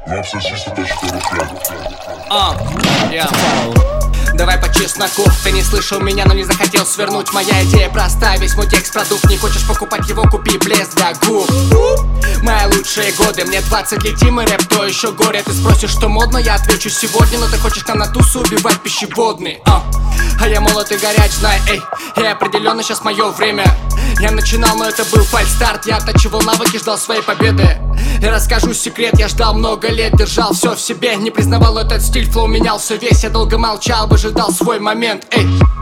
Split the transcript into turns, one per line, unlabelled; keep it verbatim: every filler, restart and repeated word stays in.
А, я. Давай по чесноку. Ты не слышал меня, но не захотел свернуть. Моя идея простая, весь мой текст продукт. Не хочешь покупать его, купи блеск для губ. Мои лучшие годы, мне двадцать лет, и рэп, то еще горе. Ты спросишь, что модно, я отвечу сегодня. Но ты хочешь нам на тусу убивать пищеводный. А, а я молод и горяч, знай, эй. И определенно сейчас мое время. Я начинал, но это был фальстарт. Я оттачивал навыки, ждал своей победы. И расскажу секрет, я ждал много лет, держал все в себе. Не признавал этот стиль, флоу менялся весь. Я долго молчал, выжидал свой момент, эй.